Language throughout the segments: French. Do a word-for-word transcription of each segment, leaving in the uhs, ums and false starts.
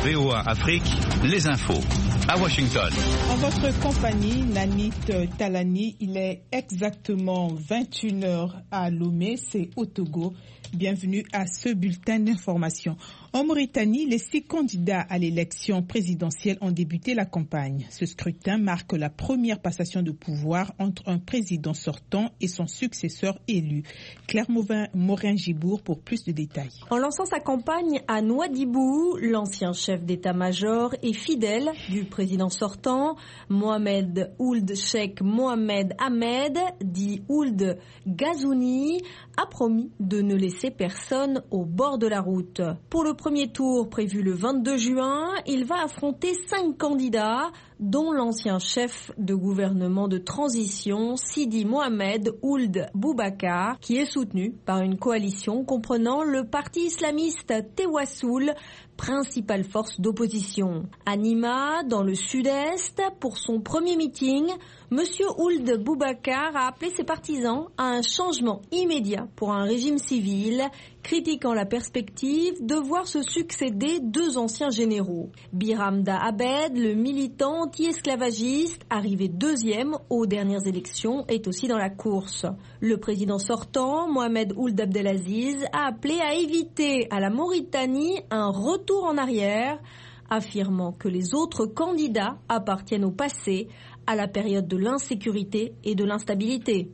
V O A Afrique, les infos à Washington. En votre compagnie, Nanit Talani, il est exactement vingt et une heures à Lomé, c'est au Togo. Bienvenue à ce bulletin d'information. En Mauritanie, les six candidats à l'élection présidentielle ont débuté la campagne. Ce scrutin marque la première passation de pouvoir entre un président sortant et son successeur élu. Claire Morin-Gibour pour plus de détails. En lançant sa campagne à Nouadhibou, l'ancien chef d'état-major et fidèle du président sortant, Mohamed Ould Cheikh Mohamed Ahmed, dit Ould Ghazouani, a promis de ne laisser personne au bord de la route. Pour le premier tour prévu le vingt-deux juin, il va affronter cinq candidats, dont l'ancien chef de gouvernement de transition, Sidi Mohamed Ould Boubacar, qui est soutenu par une coalition comprenant le parti islamiste Tewassoul, principale force d'opposition. À Nima, dans le sud-est, pour son premier meeting, M. Ould Boubacar a appelé ses partisans à un changement immédiat pour un régime civil, critiquant la perspective de voir se succéder deux anciens généraux. Biramda Abed, le militant anti-esclavagiste, arrivé deuxième aux dernières élections, est aussi dans la course. Le président sortant, Mohamed Ould Abdelaziz, a appelé à éviter à la Mauritanie un retour en arrière, affirmant que les autres candidats appartiennent au passé, à la période de l'insécurité et de l'instabilité.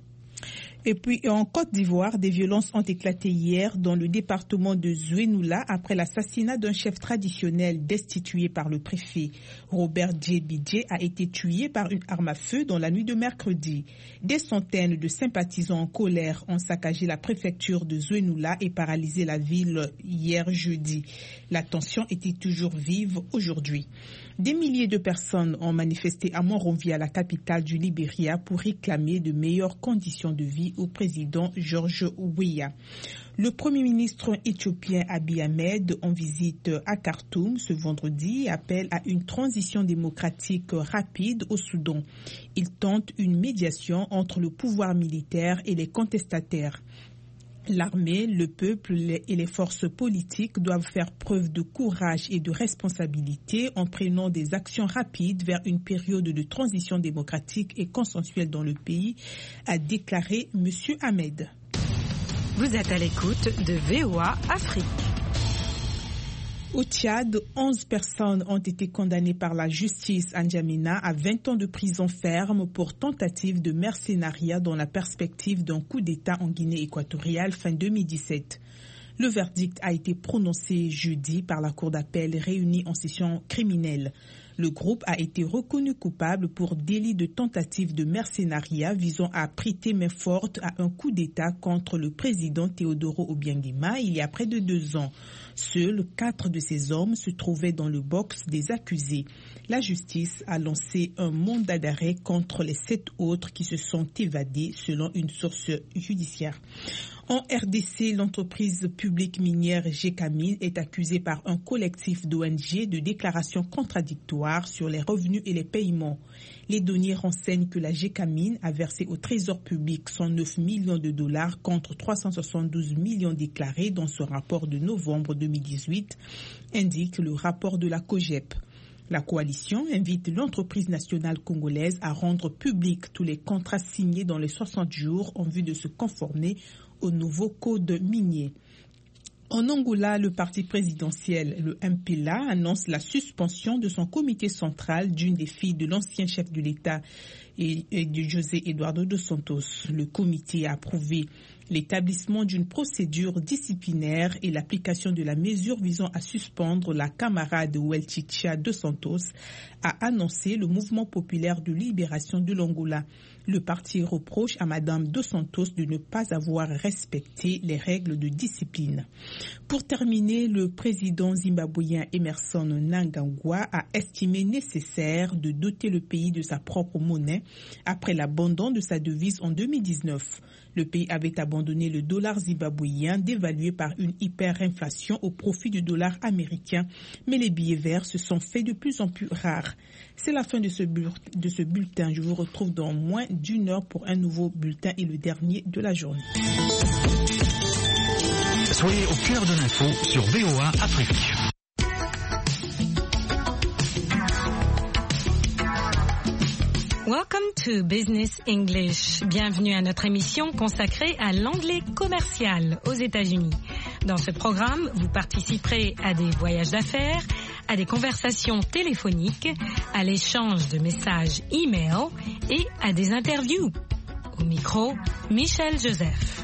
Et puis en Côte d'Ivoire, des violences ont éclaté hier dans le département de Zouénoula après l'assassinat d'un chef traditionnel destitué par le préfet. Robert Djebidje a été tué par une arme à feu dans la nuit de mercredi. Des centaines de sympathisants en colère ont saccagé la préfecture de Zouénoula et paralysé la ville hier jeudi. La tension était toujours vive aujourd'hui. Des milliers de personnes ont manifesté à Monrovia, la capitale du Libéria, pour réclamer de meilleures conditions de vie au président George Weah. Le Premier ministre éthiopien Abiy Ahmed, en visite à Khartoum ce vendredi, appelle à une transition démocratique rapide au Soudan. Il tente une médiation entre le pouvoir militaire et les contestataires. L'armée, le peuple et les forces politiques doivent faire preuve de courage et de responsabilité en prenant des actions rapides vers une période de transition démocratique et consensuelle dans le pays, a déclaré M. Ahmed. Vous êtes à l'écoute de V O A Afrique. Au Tchad, onze personnes ont été condamnées par la justice à N'Djamena à vingt ans de prison ferme pour tentative de mercenariat dans la perspective d'un coup d'État en Guinée équatoriale fin deux mille dix-sept. Le verdict a été prononcé jeudi par la cour d'appel réunie en session criminelle. Le groupe a été reconnu coupable pour délit de tentative de mercenariat visant à prêter main forte à un coup d'État contre le président Teodoro Obiangema il y a près de deux ans. Seuls quatre de ces hommes se trouvaient dans le box des accusés. La justice a lancé un mandat d'arrêt contre les sept autres qui se sont évadés selon une source judiciaire. En R D C, l'entreprise publique minière Gécamine est accusée par un collectif d'O N G de déclarations contradictoires sur les revenus et les paiements. Les données renseignent que la Gécamine a versé au trésor public cent neuf millions de dollars contre trois cent soixante-douze millions déclarés dans ce rapport de novembre deux mille dix-huit, indique le rapport de la COGEP. La coalition invite l'entreprise nationale congolaise à rendre public tous les contrats signés dans les soixante jours en vue de se conformer au nouveau code minier. En Angola, le parti présidentiel, le M P L A, annonce la suspension de son comité central d'une des filles de l'ancien chef de l'État et, et de José Eduardo dos Santos. Le comité a approuvé l'établissement d'une procédure disciplinaire et l'application de la mesure visant à suspendre la camarade Welchicha dos Santos, a annoncé le mouvement populaire de libération de l'Angola. Le parti reproche à Madame dos Santos de ne pas avoir respecté les règles de discipline. Pour terminer, le président zimbabwéen Emerson Mnangagwa a estimé nécessaire de doter le pays de sa propre monnaie après l'abandon de sa devise en deux mille dix-neuf. Le pays avait abandonné le dollar zimbabwéen dévalué par une hyperinflation au profit du dollar américain, mais les billets verts se sont faits de plus en plus rares. C'est la fin de ce, de ce bulletin. Je vous retrouve dans moins d'une heure pour un nouveau bulletin et le dernier de la journée. Soyez au cœur de l'info sur V O A Afrique. Welcome to Business English. Bienvenue à notre émission consacrée à l'anglais commercial aux États-Unis. Dans ce programme, vous participerez à des voyages d'affaires, à des conversations téléphoniques, à l'échange de messages e-mail et à des interviews. Au micro, Michel Joseph.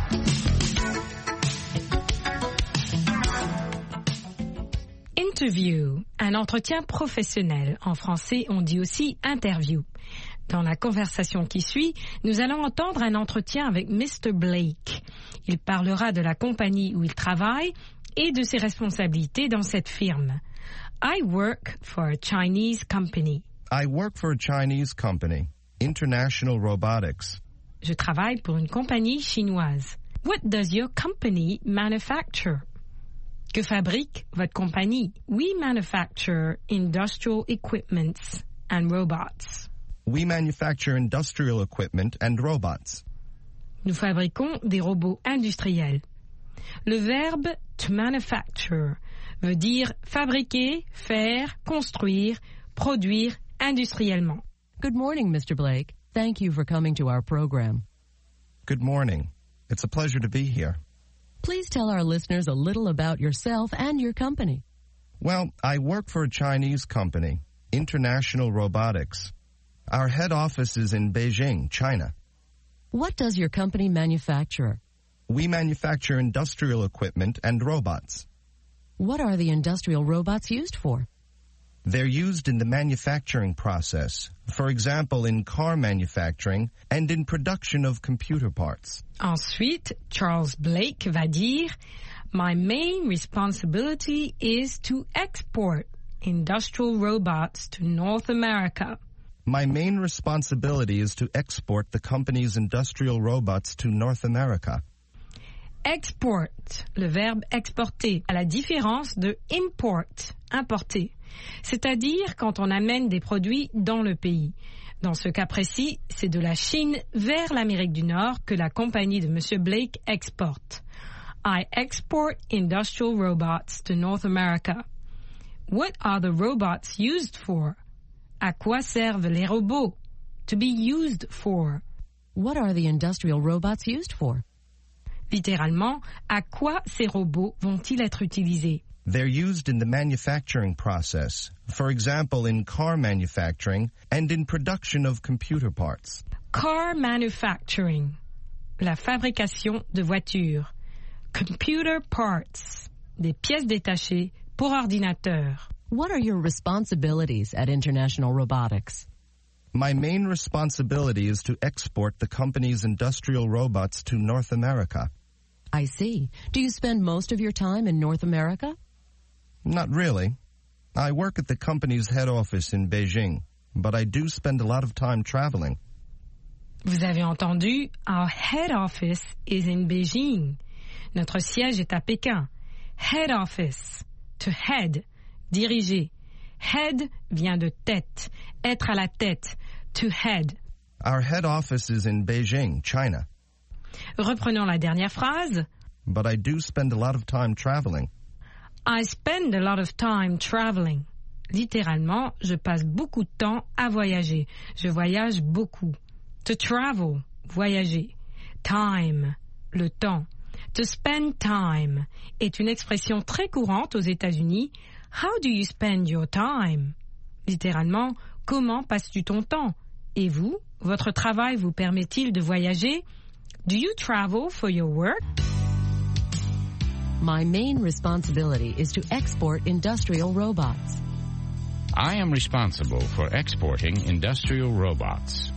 Interview, un entretien professionnel. En français, on dit aussi interview. Dans la conversation qui suit, nous allons entendre un entretien avec mister Blake. Il parlera de la compagnie où il travaille et de ses responsabilités dans cette firme. I work for a Chinese company. I work for a Chinese company, International Robotics. Je travaille pour une compagnie chinoise. What does your company manufacture? Que fabrique votre compagnie? We manufacture industrial equipments and robots. We manufacture industrial equipment and robots. Nous fabriquons des robots industriels. Le verbe to manufacture veut dire fabriquer, faire, construire, produire industriellement. Good morning, mister Blake. Thank you for coming to our program. Good morning. It's a pleasure to be here. Please tell our listeners a little about yourself and your company. Well, I work for a Chinese company, International Robotics. Our head office is in Beijing, China. What does your company manufacture? We manufacture industrial equipment and robots. What are the industrial robots used for? They're used in the manufacturing process, for example, in car manufacturing and in production of computer parts. Ensuite, Charles Blake va dire, My main responsibility is to export industrial robots to North America. My main responsibility is to export the company's industrial robots to North America. Export, le verbe exporter, à la différence de import, importer. C'est-à-dire quand on amène des produits dans le pays. Dans ce cas précis, c'est de la Chine vers l'Amérique du Nord que la compagnie de monsieur Blake exporte. I export industrial robots to North America. What are the robots used for? À quoi servent les robots? To be used for. What are the industrial robots used for? Littéralement, à quoi ces robots vont-ils être utilisés? They're used in the manufacturing process, for example, in car manufacturing and in production of computer parts. Car manufacturing, la fabrication de voitures. Computer parts, des pièces détachées pour ordinateur. What are your responsibilities at International Robotics? My main responsibility is to export the company's industrial robots to North America. I see. Do you spend most of your time in North America? Not really. I work at the company's head office in Beijing, but I do spend a lot of time traveling. Vous avez entendu, our head office is in Beijing. Notre siège est à Pékin. Head office, to head, diriger. Head vient de tête, être à la tête, to head. Our head office is in Beijing, China. Reprenons la dernière phrase. But I do spend a lot of time traveling. I spend a lot of time traveling. Littéralement, je passe beaucoup de temps à voyager. Je voyage beaucoup. To travel, voyager. Time, le temps. To spend time est une expression très courante aux États-Unis. How do you spend your time? Littéralement, comment passes-tu ton temps? Et vous, votre travail vous permet-il de voyager? Do you travel for your work? My main responsibility is to export industrial robots. I am responsible for exporting industrial robots.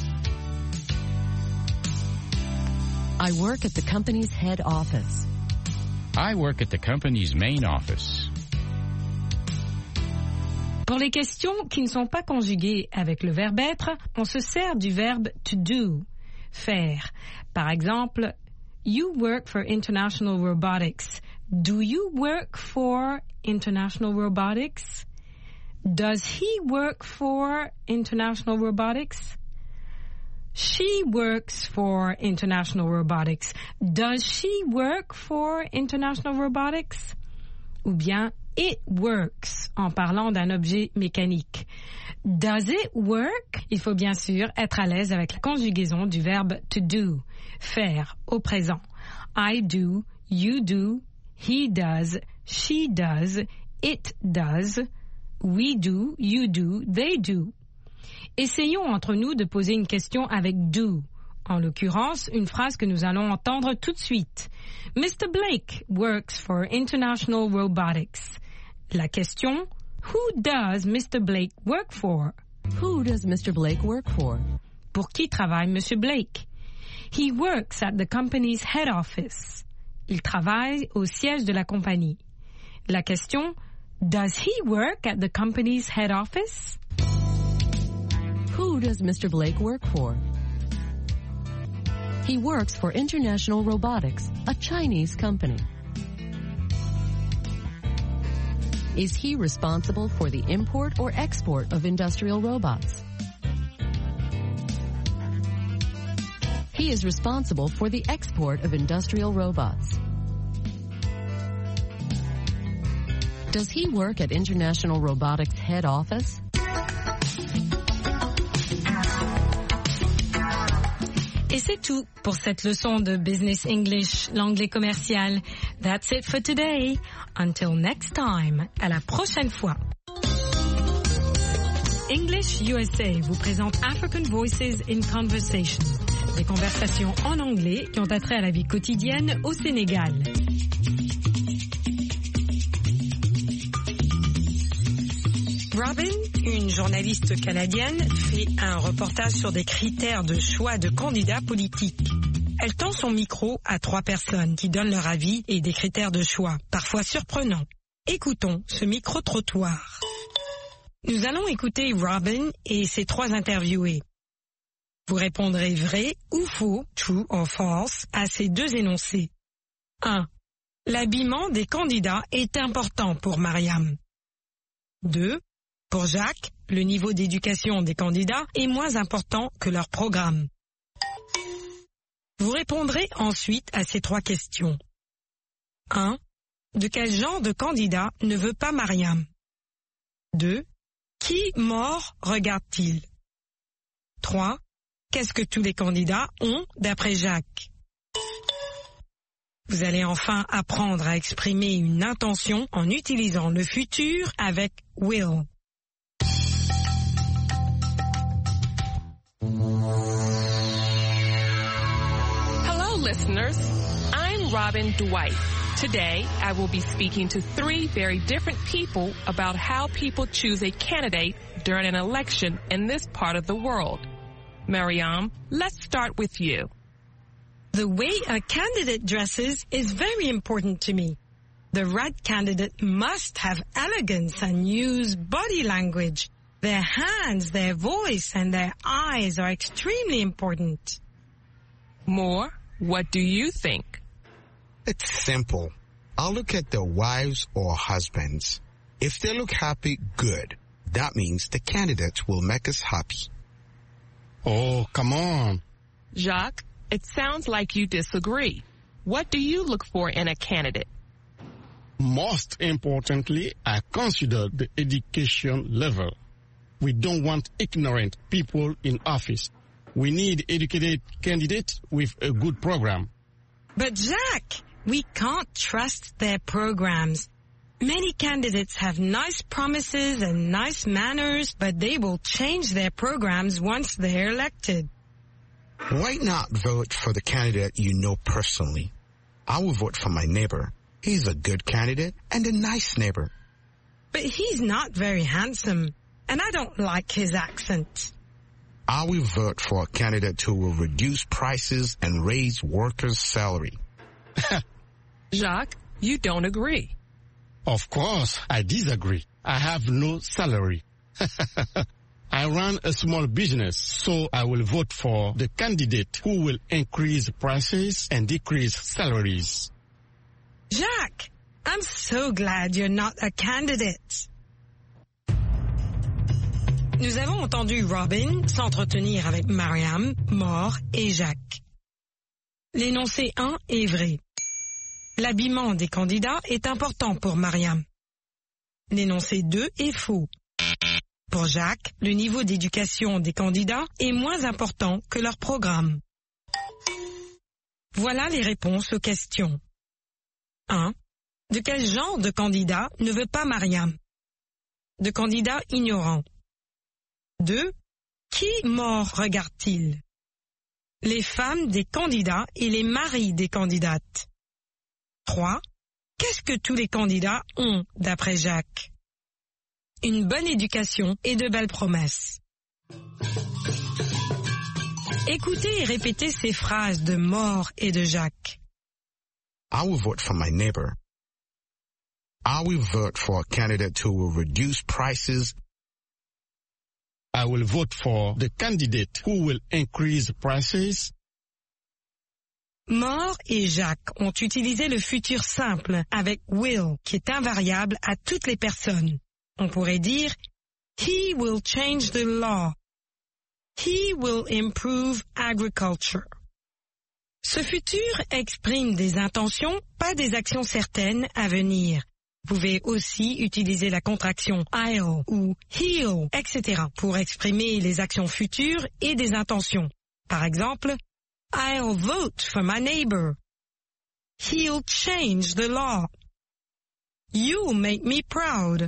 I work at the company's head office. I work at the company's main office. Pour les questions qui ne sont pas conjuguées avec le verbe être, on se sert du verbe to do, faire. Par exemple, you work for International Robotics. Do you work for International Robotics? Does he work for International Robotics? She works for International Robotics. Does she work for International Robotics? Ou bien, It works en parlant d'un objet mécanique. Does it work? Il faut bien sûr être à l'aise avec la conjugaison du verbe to do, faire au présent. I do, you do, he does, she does, it does, we do, you do, they do. Essayons entre nous de poser une question avec do. En l'occurrence, une phrase que nous allons entendre tout de suite. Mister Blake works for International Robotics. La question, who does Mister Blake work for? Who does Mister Blake work for? Pour qui travaille Monsieur Blake? He works at the company's head office. Il travaille au siège de la compagnie. La question, does he work at the company's head office? Who does Mister Blake work for? He works for International Robotics, a Chinese company. Is he responsible for the import or export of industrial robots? He is responsible for the export of industrial robots. Does he work at International Robotics head office? Et c'est tout pour cette leçon de Business English, l'anglais commercial. That's it for today. Until next time. À la prochaine fois. English U S A vous présente African Voices in Conversation. Des conversations en anglais qui ont attrait à la vie quotidienne au Sénégal. Robin, une journaliste canadienne, fait un reportage sur des critères de choix de candidats politiques. Elle tend son micro à trois personnes qui donnent leur avis et des critères de choix, parfois surprenants. Écoutons ce micro-trottoir. Nous allons écouter Robin et ses trois interviewés. Vous répondrez vrai ou faux, true or false, à ces deux énoncés. un. L'habillement des candidats est important pour Mariam. deux. Pour Jacques, le niveau d'éducation des candidats est moins important que leur programme. Vous répondrez ensuite à ces trois questions. un. De quel genre de candidat ne veut pas Mariam? deux. Qui mort regarde-t-il? trois. Qu'est-ce que tous les candidats ont d'après Jacques? Vous allez enfin apprendre à exprimer une intention en utilisant le futur avec will. Hello, listeners. I'm Robin Dwight. Today, I will be speaking to three very different people about how people choose a candidate during an election in this part of the world. Mariam, let's start with you. The way a candidate dresses is very important to me. The right candidate must have elegance and use body language. Their hands, their voice, and their eyes are extremely important. Moore, what do you think? It's simple. I'll look at their wives or husbands. If they look happy, good. That means the candidates will make us happy. Oh, come on. Jacques, it sounds like you disagree. What do you look for in a candidate? Most importantly, I consider the education level. We don't want ignorant people in office. We need educated candidates with a good program. But Jacques, we can't trust their programs. Many candidates have nice promises and nice manners, but they will change their programs once they're elected. Why not vote for the candidate you know personally? I will vote for my neighbor. He's a good candidate and a nice neighbor. But he's not very handsome, and I don't like his accent. I will vote for a candidate who will reduce prices and raise workers' salary. Jacques, you don't agree. Of course, I disagree. I have no salary. I run a small business, so I will vote for the candidate who will increase prices and decrease salaries. Jacques, I'm so glad you're not a candidate. Nous avons entendu Robin s'entretenir avec Mariam, Moore et Jacques. L'énoncé un est vrai. L'habillement des candidats est important pour Mariam. L'énoncé deux est faux. Pour Jacques, le niveau d'éducation des candidats est moins important que leur programme. Voilà les réponses aux questions. un. De quel genre de candidat ne veut pas Mariam? De candidat ignorant. deux. Qui mort regarde-t-il? Les femmes des candidats et les maris des candidates. trois. Qu'est-ce que tous les candidats ont d'après Jacques? Une bonne éducation et de belles promesses. Écoutez et répétez ces phrases de Mort et de Jacques. I will vote for my neighbor. I will vote for a candidate who will reduce prices. I will vote for the candidate who will increase prices. Mort et Jacques ont utilisé le futur simple avec will, qui est invariable à toutes les personnes. On pourrait dire He will change the law. He will improve agriculture. Ce futur exprime des intentions, pas des actions certaines à venir. Vous pouvez aussi utiliser la contraction I'll ou he'll, et cetera pour exprimer les actions futures et des intentions. Par exemple, I'll vote for my neighbor. He'll change the law. You'll make me proud.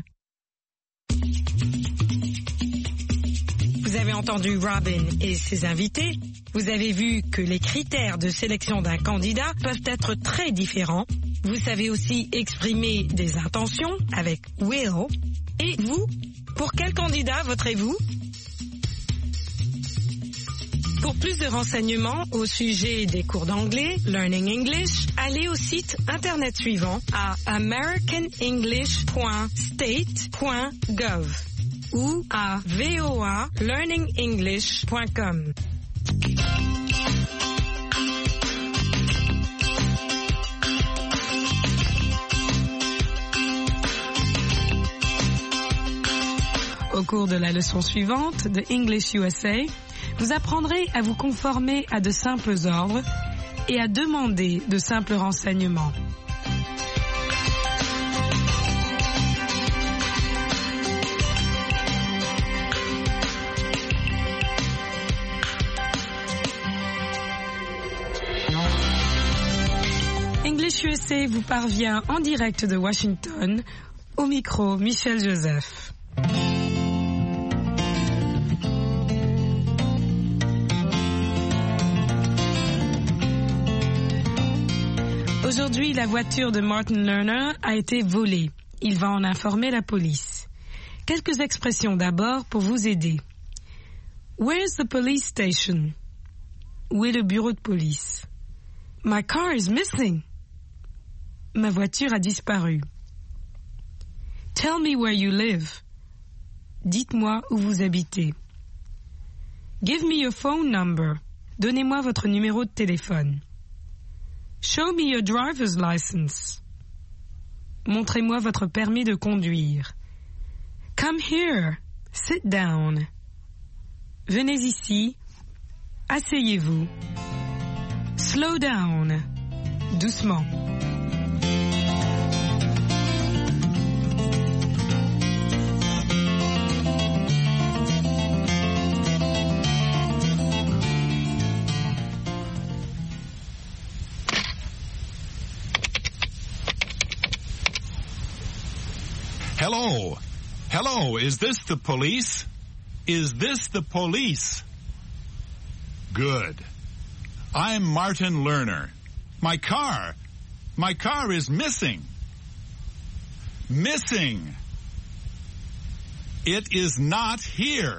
Vous avez entendu Robin et ses invités. Vous avez vu que les critères de sélection d'un candidat peuvent être très différents. Vous savez aussi exprimer des intentions avec will. Et vous, pour quel candidat voterez-vous? Pour plus de renseignements au sujet des cours d'anglais, Learning English, allez au site internet suivant à american english point state point gov ou à voa learning english point com. Au cours de la leçon suivante de English U S A, vous apprendrez à vous conformer à de simples ordres et à demander de simples renseignements. English U S A vous parvient en direct de Washington, au micro Michel Joseph. Aujourd'hui, la voiture de Martin Lerner a été volée. Il va en informer la police. Quelques expressions d'abord pour vous aider. Where's the police station? Où est le bureau de police? My car is missing. Ma voiture a disparu. Tell me where you live. Dites-moi où vous habitez. Give me your phone number. Donnez-moi votre numéro de téléphone. Show me your driver's license. Montrez-moi votre permis de conduire. Come here. Sit down. Venez ici. Asseyez-vous. Slow down. Doucement. Hello. Hello, is this the police? Is this the police? Good. I'm Martin Lerner. My car. My car is missing. Missing. It is not here.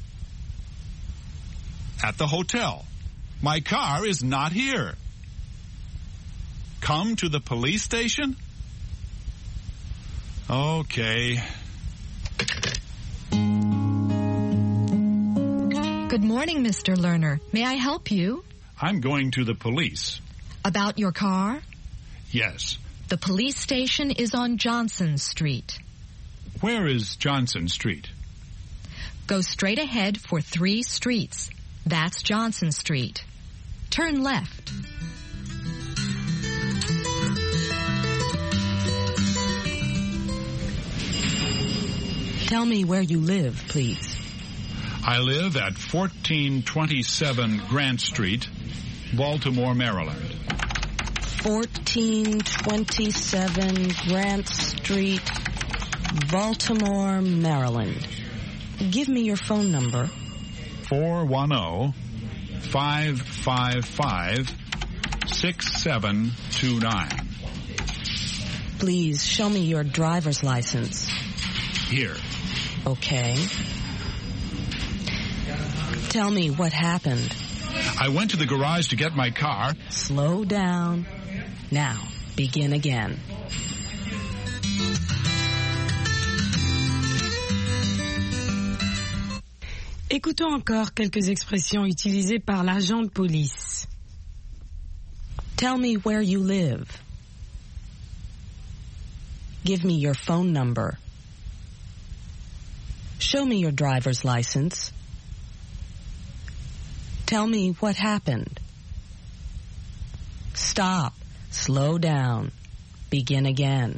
At the hotel. My car is not here. Come to the police station? Okay. Good morning, Mister Lerner. May I help you? I'm going to the police. About your car? Yes. The police station is on Johnson Street. Where is Johnson Street? Go straight ahead for three streets. That's Johnson Street. Turn left. Tell me where you live, please. I live at fourteen twenty-seven Grant Street, Baltimore, Maryland. fourteen twenty-seven Grant Street, Baltimore, Maryland. Give me your phone number. four one zero, five five five, six seven two nine. Please show me your driver's license. Here. Okay. Tell me what happened. I went to the garage to get my car. Slow down. Now, begin again. Écoutons encore quelques expressions utilisées par l'agent de police. Tell me where you live. Give me your phone number. Show me your driver's license. Tell me what happened. Stop. Slow down. Begin again.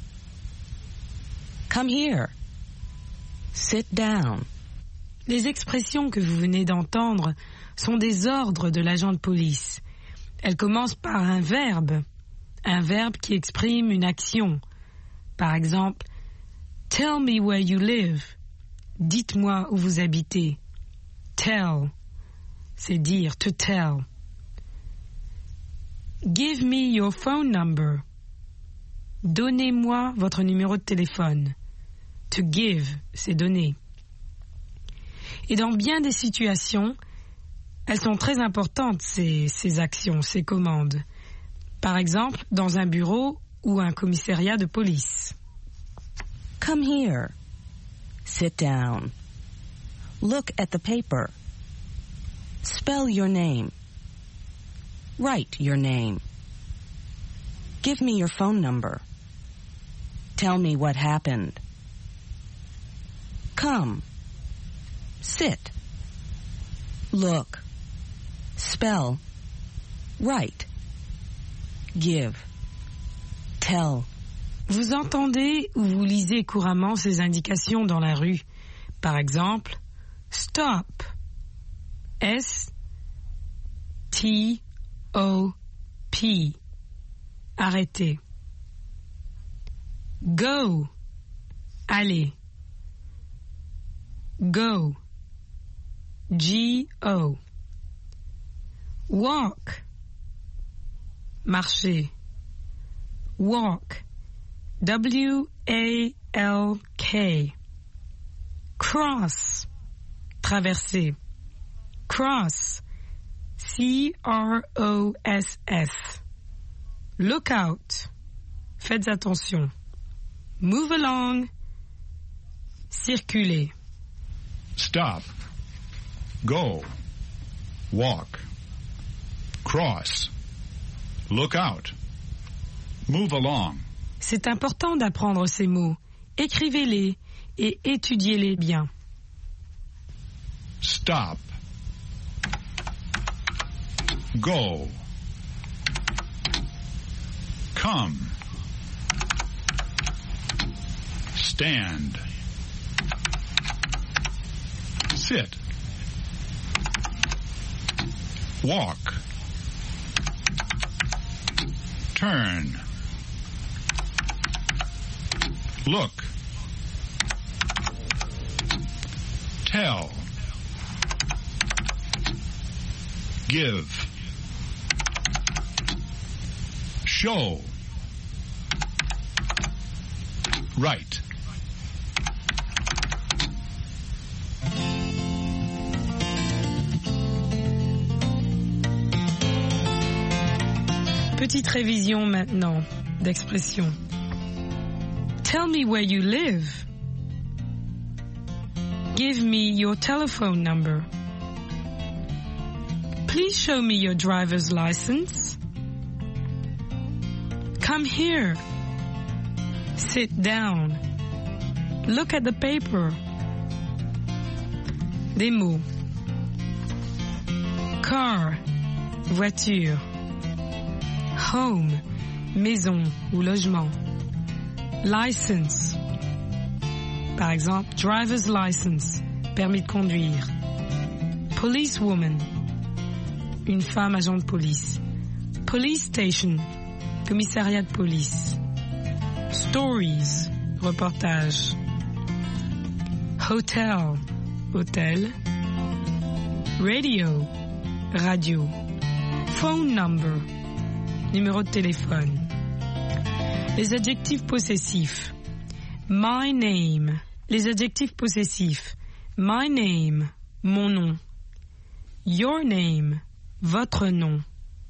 Come here. Sit down. Les expressions que vous venez d'entendre sont des ordres de l'agent de police. Elles commencent par un verbe, un verbe qui exprime une action. Par exemple, « Tell me where you live ». Dites-moi où vous habitez. « Tell », c'est dire, « to tell ». « Give me your phone number ». Donnez-moi votre numéro de téléphone. « To give », c'est donner. Et dans bien des situations, elles sont très importantes, ces, ces actions, ces commandes. Par exemple, dans un bureau ou un commissariat de police. Come here. Sit down. Look at the paper. Spell your name. Write your name. Give me your phone number. Tell me what happened. Come. Sit. Look. Spell. Write. Give. Tell. Vous entendez ou vous lisez couramment ces indications dans la rue. Par exemple, stop. S T O P. Arrêtez. Go. Allez. Go. G O. Walk. Marcher. Walk. W A L K. Cross. Traverser. Cross. C R O S S. Look out. Faites attention. Move along. Circuler. Stop. Go. Walk. Cross. Look out. Move along. C'est important d'apprendre ces mots. Écrivez-les et étudiez-les bien. Stop. Go. Come. Stand. Sit. Walk. Turn. Look. Tell. Give. Show. Write. Petite révision maintenant d'expression. Tell me where you live. Give me your telephone number. Please show me your driver's license. Come here. Sit down. Look at the paper. Des mots. Car, voiture. Home, maison ou logement. License, Par exemple, driver's license, permis de conduire. Policewoman, une femme agent de police. Police station, commissariat de police. Stories, reportage. Hotel, hôtel. Radio, radio. Phone number, numéro de téléphone. Les adjectifs possessifs. My name, les adjectifs possessifs. My name, mon nom. Your name, votre nom.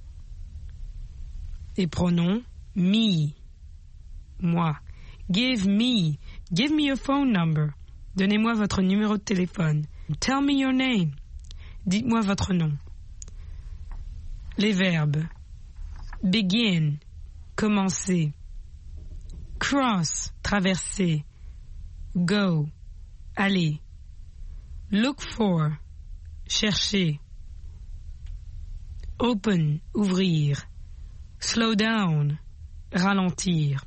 Les pronoms, me, moi. Give me, give me your phone number. Donnez-moi votre numéro de téléphone. Tell me your name. Dites-moi votre nom. Les verbes. Begin, commencer. Cross, traverser. Go, aller. Look for, chercher. Open, ouvrir. Slow down, ralentir.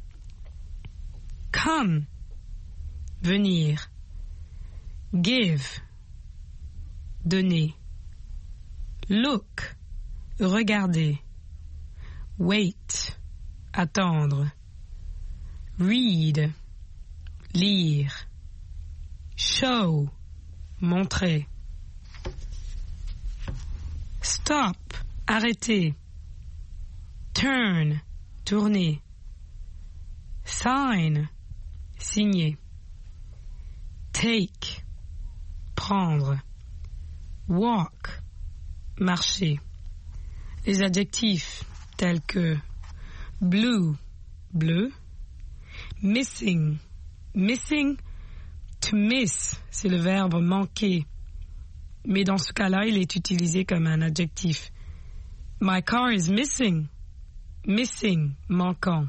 Come, venir. Give, donner. Look, regarder. Wait, attendre. Read, lire. Show, montrer. Stop, arrêter. Turn, tourner. Sign, signer. Take, prendre. Walk, marcher. Les adjectifs tels que blue, bleu. Missing, missing. To miss, c'est le verbe manquer. Mais dans ce cas-là, il est utilisé comme un adjectif. My car is missing. Missing, manquant.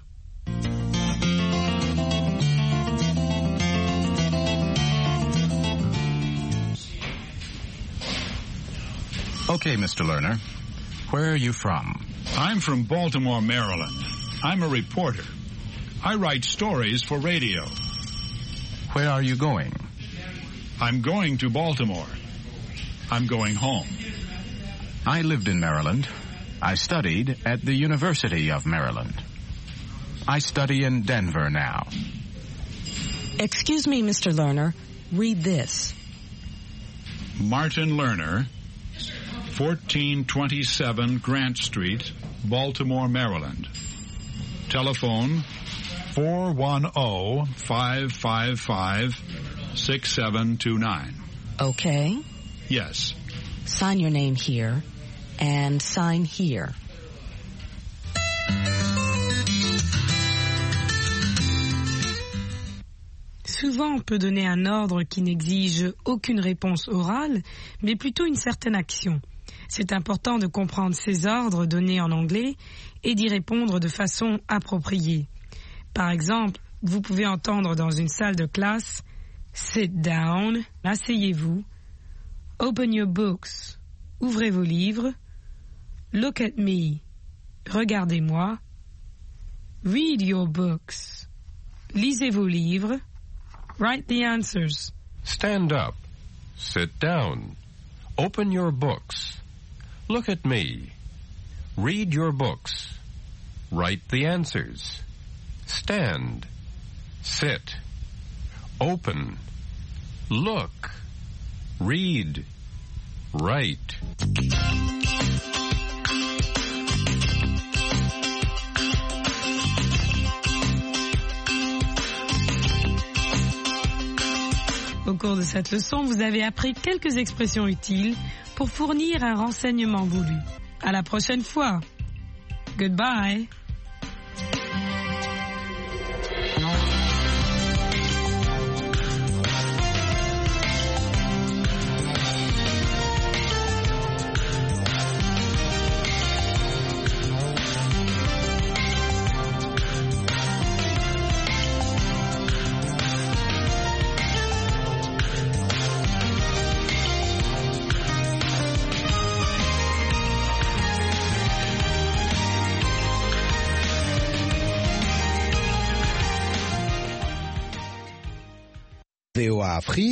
Okay, Mister Lerner. Where are you from? I'm from Baltimore, Maryland. I'm a reporter. I write stories for radio. Where are you going? I'm going to Baltimore. I'm going home. I lived in Maryland. I studied at the University of Maryland. I study in Denver now. Excuse me, Mister Lerner. Read this. Martin Lerner, fourteen twenty-seven Grant Street, Baltimore, Maryland. Telephone four one zero, five five five, six seven two nine. Okay. Yes. Sign your name here and sign here. Souvent, on peut donner un ordre qui n'exige aucune réponse orale, mais plutôt une certaine action. C'est important de comprendre ces ordres donnés en anglais et d'y répondre de façon appropriée. Par exemple, vous pouvez entendre dans une salle de classe « Sit down »,« Asseyez-vous »,« Open your books »,« Ouvrez vos livres »,« Look at me »,« Regardez-moi »,« Read your books »,« Lisez vos livres »,« Write the answers ». Stand up. Sit down. Open your books. Look at me. Read your books. Write the answers. Stand. Sit. Open. Look. Read. Write. Au cours de cette leçon, vous avez appris quelques expressions utiles pour fournir un renseignement voulu. À la prochaine fois. Goodbye. V O A Afrique.